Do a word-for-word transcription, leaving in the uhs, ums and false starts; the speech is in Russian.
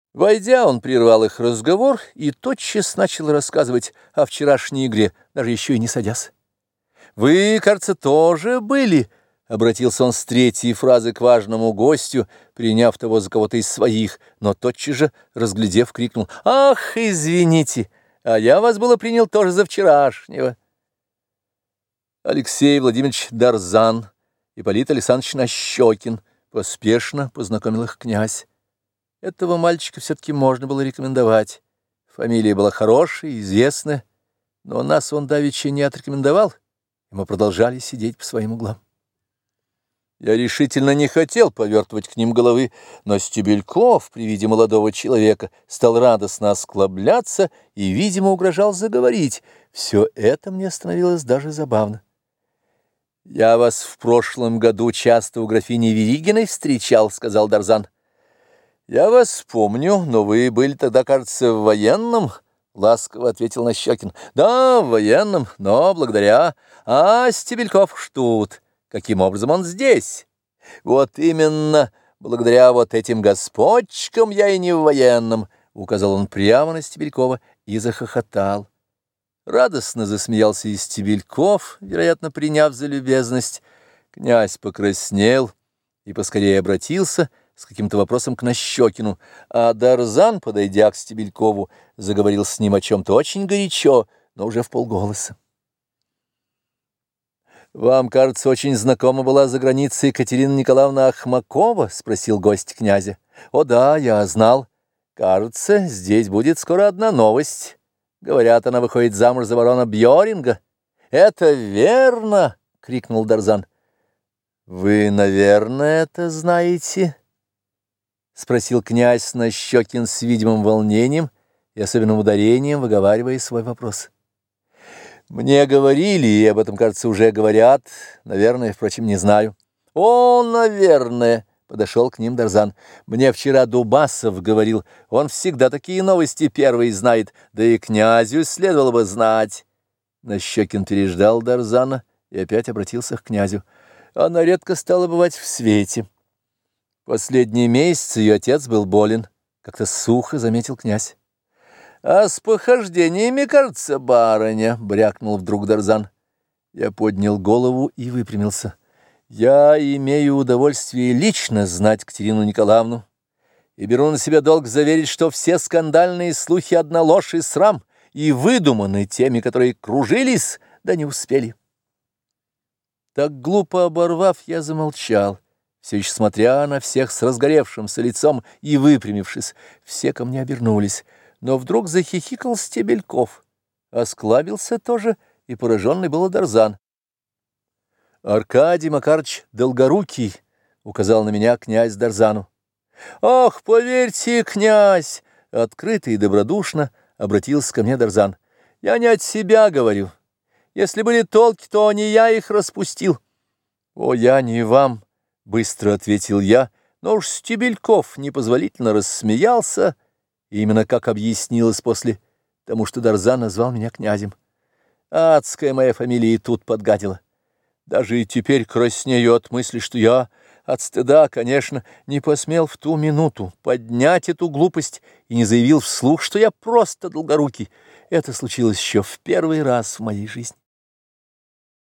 Войдя, он прервал их разговор и тотчас начал рассказывать о вчерашней игре, даже еще и не садясь. «Вы, кажется, тоже были?» — обратился он с третьей фразы к важному гостю, приняв того за кого-то из своих, но тотчас же, разглядев, крикнул: «Ах, извините, а я вас было принял тоже за вчерашнего». Алексей Владимирович Дарзан, Ипполит Александрович Нащекин, поспешно познакомил их князь. Этого мальчика все-таки можно было рекомендовать. Фамилия была хорошая, известная, но нас он давеча не отрекомендовал, и мы продолжали сидеть по своим углам. Я решительно не хотел повертывать к ним головы, но Стебельков при виде молодого человека стал радостно осклабляться и, видимо, угрожал заговорить. Все это мне становилось даже забавно. «Я вас в прошлом году часто у графини Веригиной встречал», — сказал Дарзан. «Я вас помню, но вы были тогда, кажется, в военном», — ласково ответил Нащекин. «Да, в военном, но благодаря... А Стебельков что тут? Каким образом он здесь? Вот именно благодаря вот этим господчикам я и не в военном», — указал он прямо на Стебелькова и захохотал. Радостно засмеялся и Стебельков, вероятно, приняв за любезность. Князь покраснел и поскорее обратился с каким-то вопросом к Нащекину, а Дарзан, подойдя к Стебелькову, заговорил с ним о чем-то очень горячо, но уже вполголоса. «Вам, кажется, очень знакома была за границей Екатерина Николаевна Ахмакова?» — спросил гость князя. «О да, я знал. Кажется, здесь будет скоро одна новость. Говорят, она выходит замуж за барона Бьоринга». «Это верно!» — крикнул Дарзан. «Вы, наверное, это знаете?» — спросил князь Нащекин с видимым волнением и особенным ударением, выговаривая свой вопрос. «Мне говорили, и об этом, кажется, уже говорят. Наверное, впрочем, не знаю». «О, наверное!» — подошел к ним Дарзан. «Мне вчера Дубасов говорил, он всегда такие новости первый знает, да и князю следовало бы знать». Нащекин переждал Дарзана и опять обратился к князю. «Она редко стала бывать в свете. Последние месяцы ее отец был болен», — как-то сухо заметил князь. «А с похождениями, кажется, барыня», — брякнул вдруг Дарзан. Я поднял голову и выпрямился. «Я имею удовольствие лично знать Катерину Николаевну и беру на себя долг заверить, что все скандальные слухи одна ложь и срам, и выдуманы теми, которые кружились, да не успели». Так глупо оборвав, я замолчал, все еще смотря на всех с разгоревшимся лицом и выпрямившись. Все ко мне обернулись, но вдруг захихикал Стебельков, осклабился тоже, и пораженный был Дарзан. «Аркадий Макарович Долгорукий», — указал на меня князь Дарзану. «Ах, поверьте, князь!» — открыто и добродушно обратился ко мне Дарзан. «Я не от себя говорю. Если были толки, то не я их распустил». «О, я не вам», — быстро ответил я, но уж Стебельков непозволительно рассмеялся, и именно как объяснилось после тому, что Дарзан назвал меня князем. Адская моя фамилия и тут подгадила. Даже и теперь краснею от мысли, что я от стыда, конечно, не посмел в ту минуту поднять эту глупость и не заявил вслух, что я просто Долгорукий. Это случилось еще в первый раз в моей жизни.